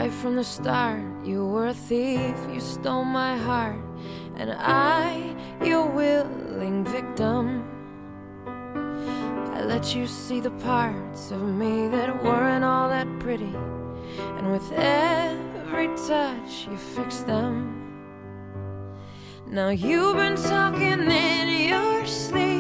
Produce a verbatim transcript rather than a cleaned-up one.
Right from the start, you were a thief, you stole my heart, and I, your willing victim. I let you see the parts of me that weren't all that pretty, and with every touch you fixed them. Now you've been talking in your sleep,